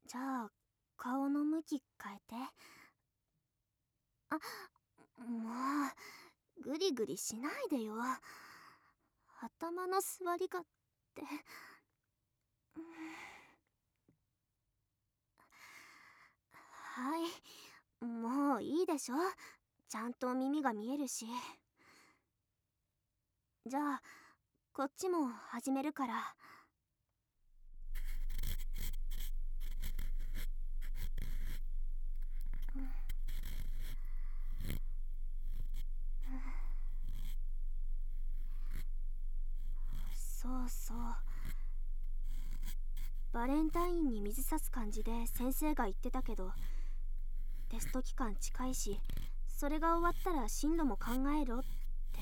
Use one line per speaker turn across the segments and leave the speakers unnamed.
じゃあ顔の向き変えて。あ、もうグリグリしないでよ。頭の座りがって。はい、もういいでしょ。ちゃんと耳が見えるし。じゃあこっちも始めるから。そうそう、バレンタインに水差す感じで先生が言ってたけど、テスト期間近いし、それが終わったら進路も考えろって。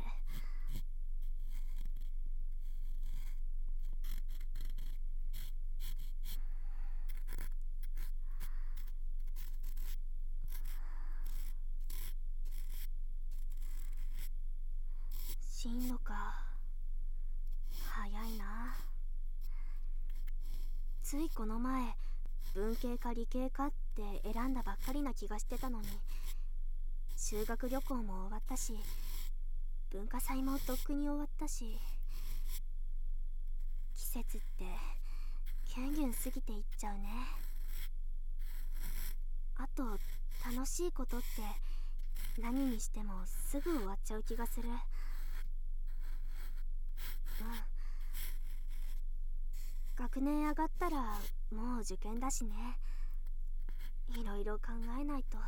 進路か、早いな。ついこの前文系か理系かって選んだばっかりな気がしてたのに、修学旅行も終わったし、文化祭もとっくに終わったし、季節ってギュンギュン過ぎていっちゃうね。あと楽しいことって何にしてもすぐ終わっちゃう気がする。学年上がったらもう受験だしね。いろいろ考えないと。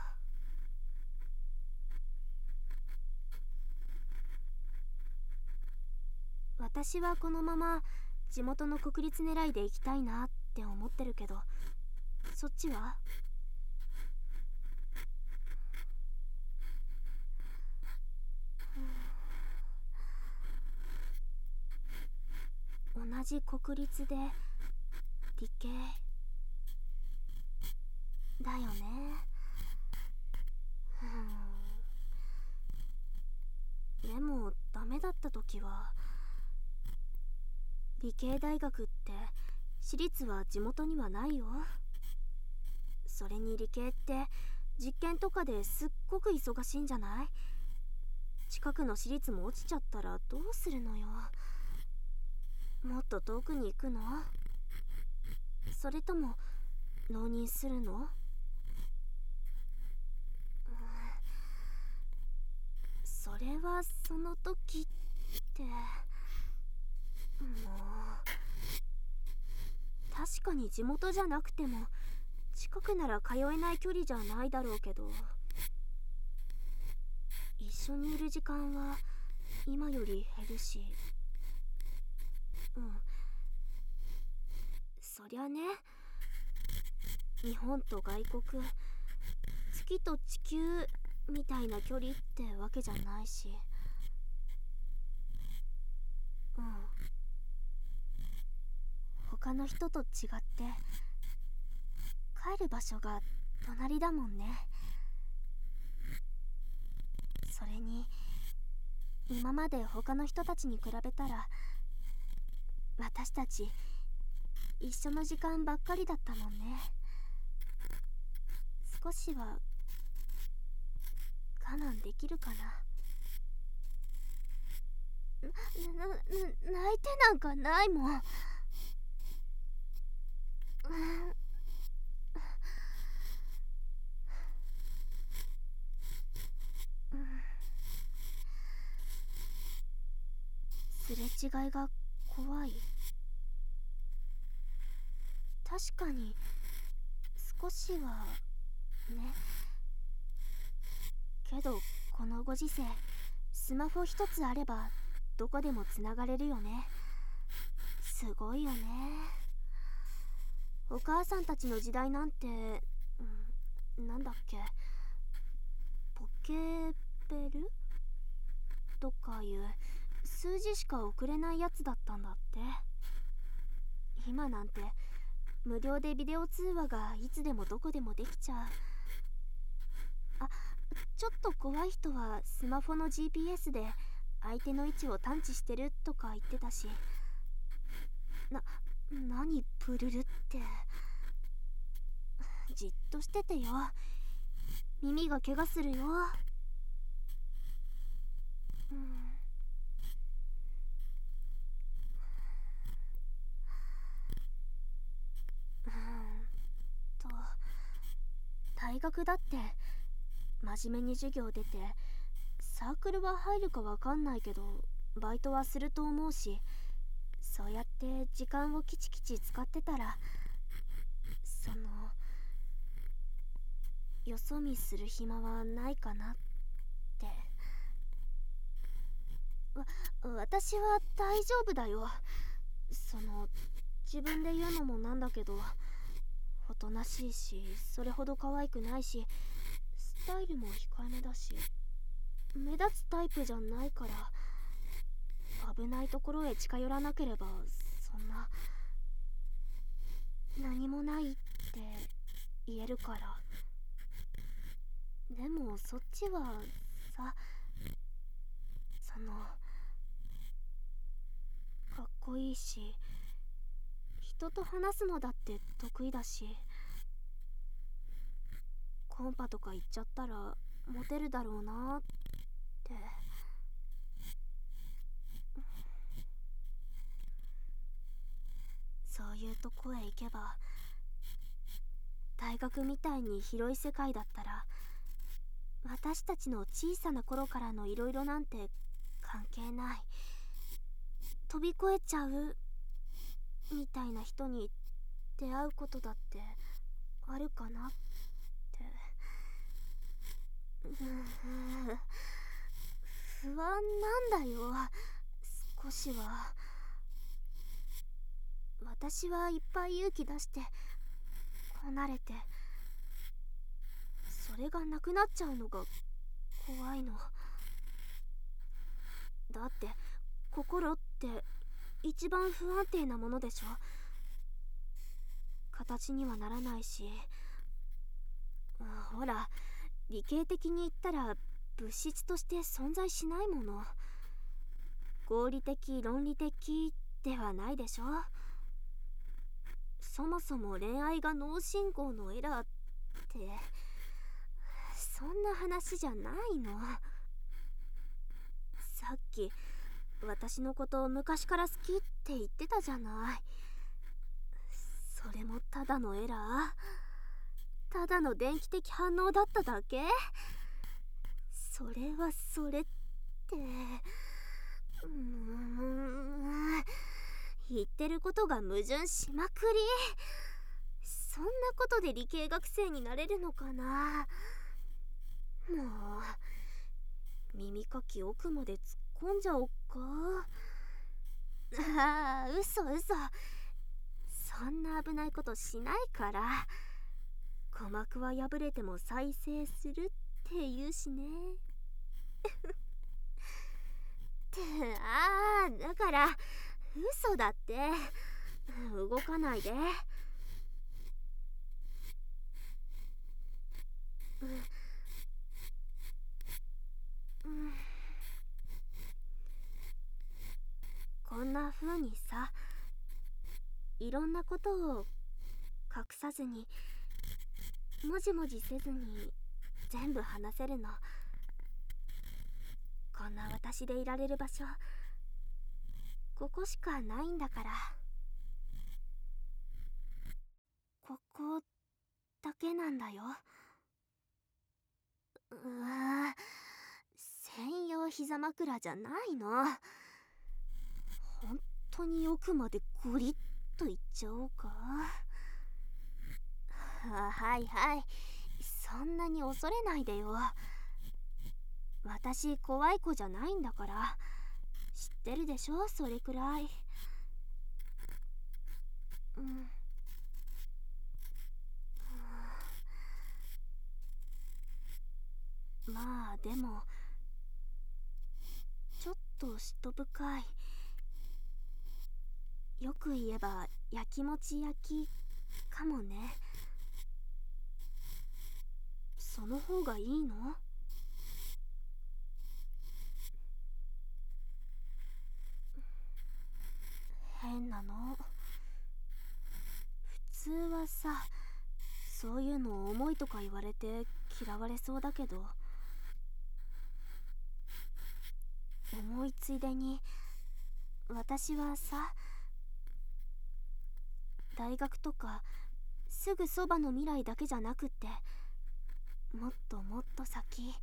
私はこのまま地元の国立狙いで行きたいなって思ってるけど、そっちは？同じ国立で理系だよね。でもダメだった時は、理系大学って私立は地元にはないよ。それに理系って実験とかですっごく忙しいんじゃない？近くの私立も落ちちゃったらどうするのよ。もっと遠くに行くの？それとも浪人するの？それはその時って。もう、確かに地元じゃなくても近くなら通えない距離じゃないだろうけど、一緒にいる時間は今より減るし。そりゃね、日本と外国、月と地球みたいな距離ってわけじゃないし。他の人と違って帰る場所が隣だもんね。それに今まで他の人たちに比べたら、私たち一緒の時間ばっかりだったもんね。少しは我慢できるかな。泣いてなんかないもん。すれ違いが怖い。確かに少しはね。けどこのご時世、スマホ一つあればどこでもつながれるよね。すごいよね。お母さんたちの時代なんて、なんだっけ、ポケベルとかいう数字しか送れないやつだったんだって。今なんて無料でビデオ通話がいつでもどこでもできちゃう。あ、ちょっと怖い人はスマホの GPS で相手の位置を探知してるとか言ってたし。何プルルって。 じっとしててよ。耳が怪我するよ。と大学だって真面目に授業出て、サークルは入るかわかんないけどバイトはすると思うし、そうやって時間をきちきち使ってたら、よそ見する暇はないかなって。私は大丈夫だよ。自分で言うのもなんだけど、おとなしいし、それほど可愛くないし、スタイルも控えめだし、目立つタイプじゃないから、危ないところへ近寄らなければ、何もないって言えるから。でもそっちはさ、かっこいいし、人と話すのだって得意だし、コンパとか行っちゃったらモテるだろうなって。そういうとこへ行けば、大学みたいに広い世界だったら、私たちの小さな頃からのいろいろなんて関係ない、飛び越えちゃうみたいな人に出会うことだってあるかなって。不安なんだよ、少しは。私はいっぱい勇気出して離れて、それがなくなっちゃうのが怖いの。だって心って一番不安定なものでしょ。形にはならないし、ほら、理系的に言ったら物質として存在しないもの。合理的論理的ではないでしょ。そもそも恋愛が脳信号のエラーって、そんな話じゃないの。さっき私のことを昔から好きって言ってたじゃない。それもただのエラー、ただの電気的反応だっただけ。それはそれって、言ってることが矛盾しまくり。そんなことで理系学生になれるのかな。もう耳かき奥まで突っ込んじゃおっか。嘘。そんな危ないことしないから。鼓膜は破れても再生するって言うしね。だから嘘だって。動かないで。こんな風にさ、いろんなことを隠さずに、もじもじせずに全部話せるの。こんな私でいられる場所、ここしかないんだから。ここだけなんだよ。専用膝枕じゃないの。本当に奥までゴリッといっちゃおうか。はい、そんなに恐れないでよ。私怖い子じゃないんだから。知ってるでしょ、それくらい。まあでもちょっと嫉妬深い、よく言えばやきもち焼きかもね。その方がいいの？変なの。普通はさ、 そういうの重いとか言われて嫌われそうだけど、重いついでに私はさ、大学とかすぐそばの未来だけじゃなくって、もっともっと先、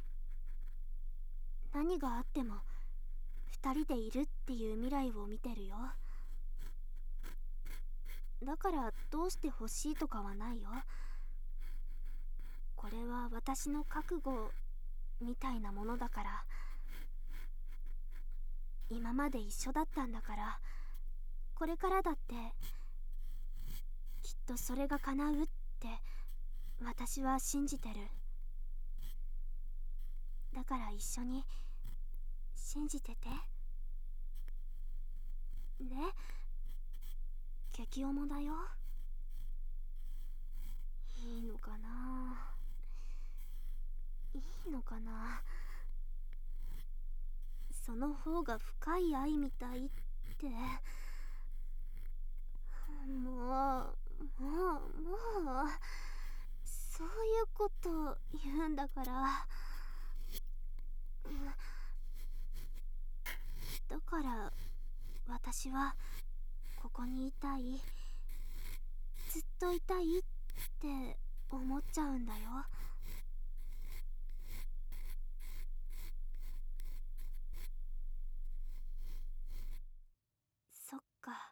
何があっても二人でいるっていう未来を見てるよ。だからどうして欲しいとかはないよ。これは私の覚悟みたいなものだから。今まで一緒だったんだから、これからだってきっとそれが叶うって私は信じてる。だから一緒に信じててね。激重だよ。いいのかな、いいのかな。その方が深い愛みたいって。もうそういうこと言うんだから。だから私はここにいたい、ずっといたいって思っちゃうんだよ。そっか、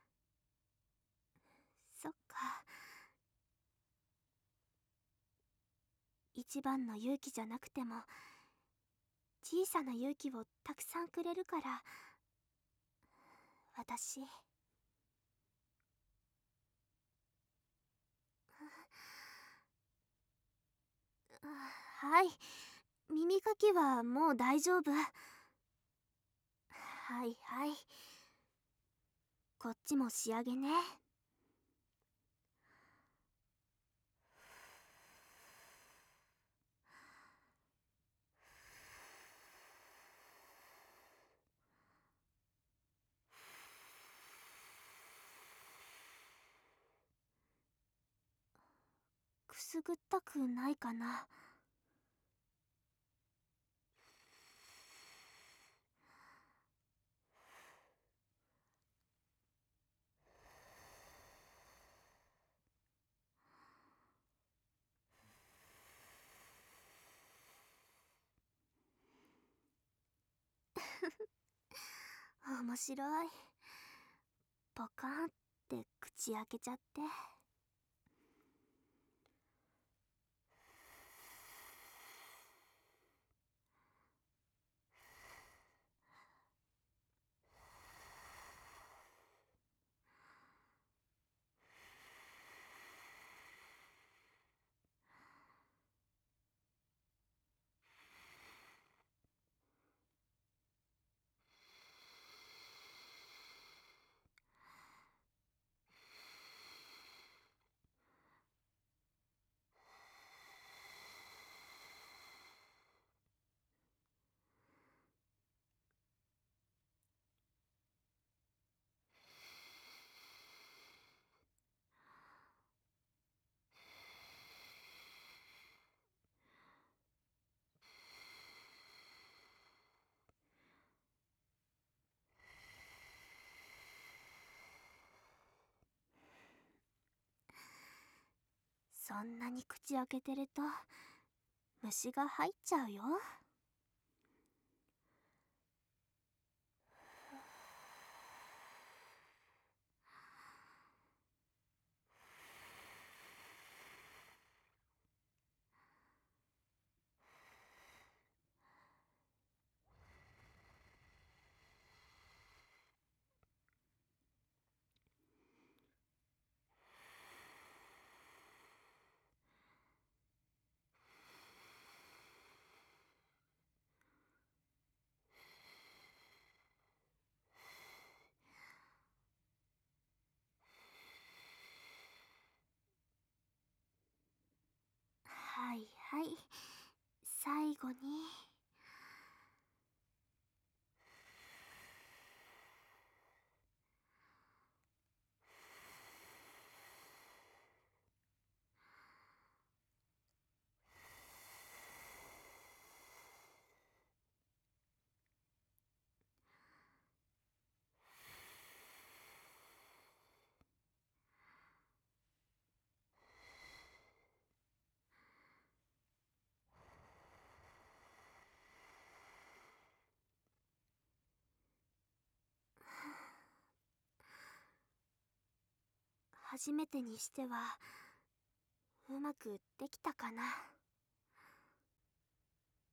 そっか。一番の勇気じゃなくても小さな勇気をたくさんくれるから、私。はい、耳かきはもう大丈夫。はいはい、こっちも仕上げね。くすぐったくないかな。面白い。ポカーンって口開けちゃって。そんなに口開けてると虫が入っちゃうよ。はいはい、最後に。 初めてにしてはうまくできたかな。